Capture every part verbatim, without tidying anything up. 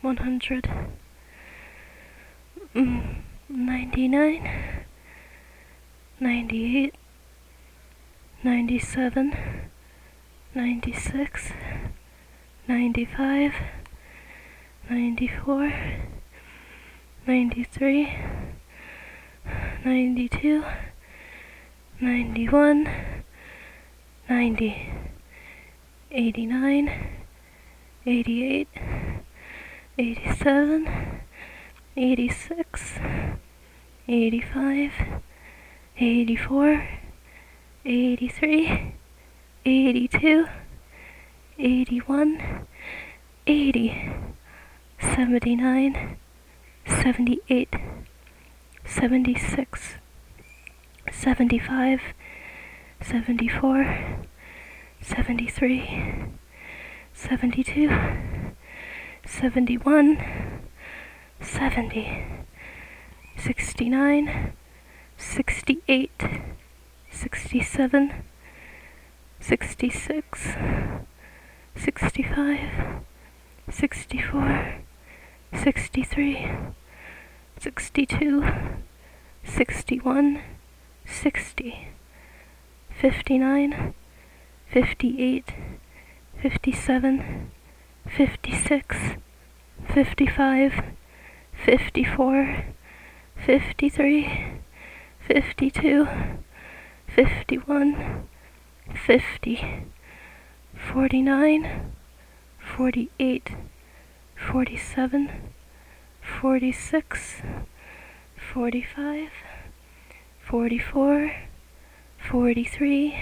one hundred, mm, ninety-nine, ninety-eight, ninety-seven, ninety-six, ninety-five, ninety-four, ninety-three, ninety-two, ninety-one, ninety, eighty-nine, eighty-eight, eighty-seven, eighty-six, eighty-five, eighty-four, eighty-three, eighty-two, eighty-one, eighty, seventy-nine, seventy-eight, seventy-six, seventy-five, seventy-four, seventy-three, seventy-two, seventy-one, seventy, sixty-nine, sixty-eight, sixty-seven, sixty-six, sixty-five, sixty-four, sixty-three, sixty-two, sixty-one, sixty, fifty-nine, fifty-eight, fifty-seven, fifty-six, fifty-five, fifty-four, fifty-three, fifty-two, fifty-one, fifty, forty-nine, forty-eight, forty-seven, forty-six, forty-five, forty-four, forty-three,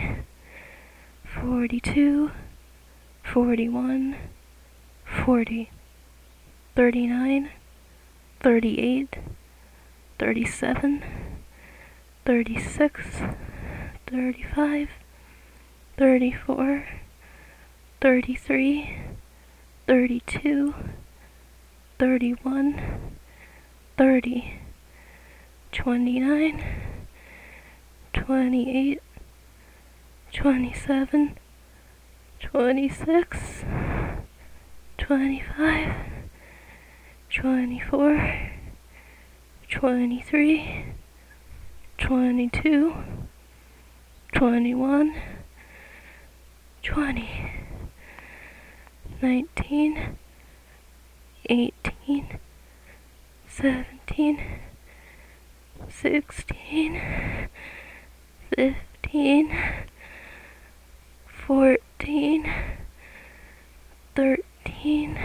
forty-two, forty-one, forty, thirty-nine, thirty-eight, thirty-seven, thirty-six, thirty-five, thirty-four, thirty-three, thirty-two, thirty-one, thirty, twenty-nine, twenty-eight, twenty-seven, twenty-six, twenty-five, twenty-four, twenty-three, twenty-two, twenty-one, twenty, nineteen, eighteen, seventeen, sixteen, fifteen, fourteen, thirteen,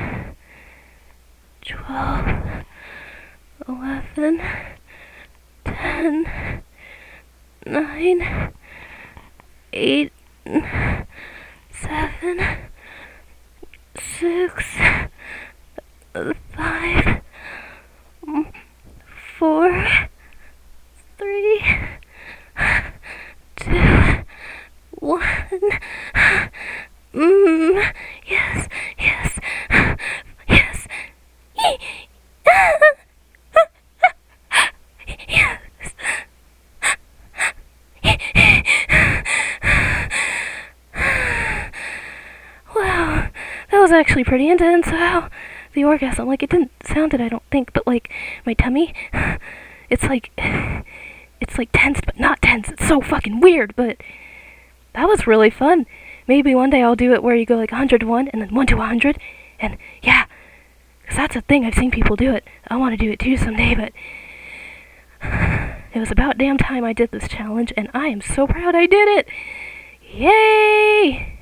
twelve, eleven, ten, nine, eight, seven, six, five, four, three, two, one. Mm, yes, yes, yes. Yes. Wow, that was actually pretty intense. Wow, the orgasm, like, it didn't sound it, I don't think, but like my tummy, it's like, it's like tense but not tense. It's so fucking weird, but that was really fun. Maybe one day I'll do it where you go like one hundred to one and then one to one hundred, and yeah, because that's a thing. I've seen people do it. I want to do it too someday, but it was about damn time I did this challenge, and I am so proud I did it. Yay!